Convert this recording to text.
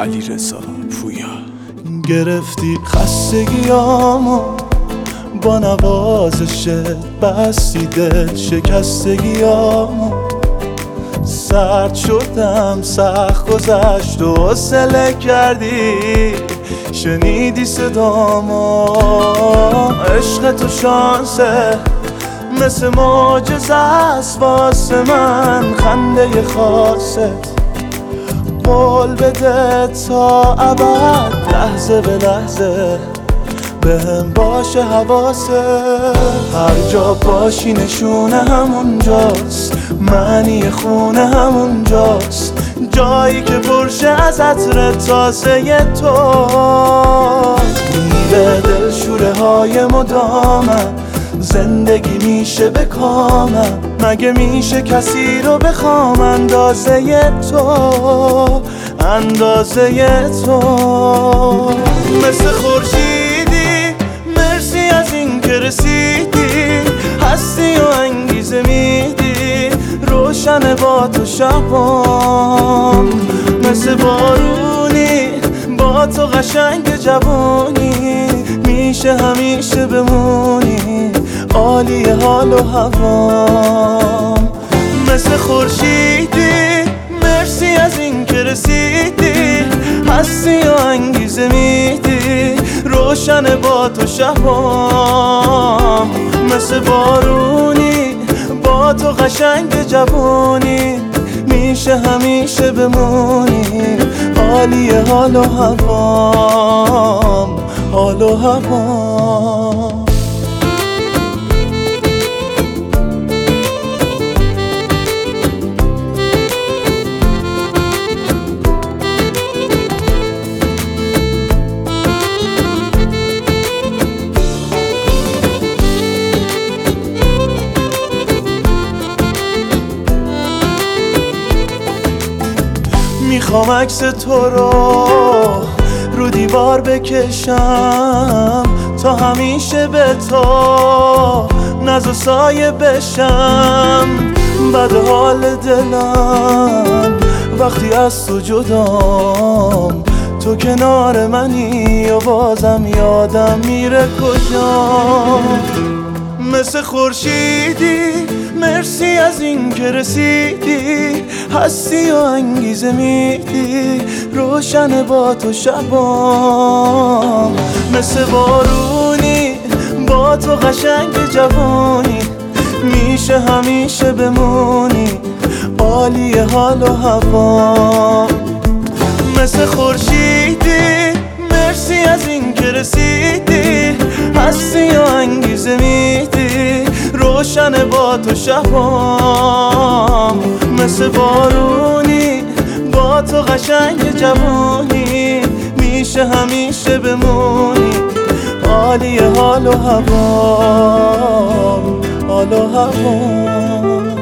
علیرضا پویا. گرفتی خستگیامو با نوازشت، بستی دل شکستگیامو. سرد شدم سخت گذشت و حوصله کردی، شنیدی صدامو. عشق تو شانسه مثل معجزه است واسه من، خنده خاصت قول بده تا ابد، لحظه به لحظه بهم باشه حواست. هر جا باشی نشونه همونجاست، معنی خونه همونجاست، جایی که پرشه از عطر تازه تو. میره دل شوره های مدامم، زندگی میشه به کامم. مگه میشه کسی رو بخوام اندازه تو، اندازه تو. مثل خورشیدی مرسی از این که رسیدی، هستی و انگیزه میدی، روشن با تو شبام. مثل بارونی با تو قشنگ جوانی، میشه همیشه بمونی عالی حال و هوام. مثل خورشیدی مرسی از این که رسیدی، هستی و انگیزه میدی، روشن با تو شبام. مثل بارونی با تو قشنگ جوانی، میشه همیشه بمونی عالی حال و هوام، حال و هوام. میخوام عکس تو رو دیوار بکشم، تا همیشه به تو ناز و سایه بشم. بد حال دلم وقتی از تو جدام، تو کنار منی و بازم یادم میره کجام. مثل خورشیدی مرسی از این که رسیدی، هستی و انگیزه میدی، روشن با تو شبام. مثل بارونی با تو قشنگ جوانی، میشه همیشه بمونی عالی حال و هوام. مثل خورشیدی مرسی از این که رسیدی، هستی و انگیزه میدی، روشن با تو شبام. مثل بارونی با تو قشنگ جوانی، میشه همیشه بمونی عالی حال و هوام، حال و هوام.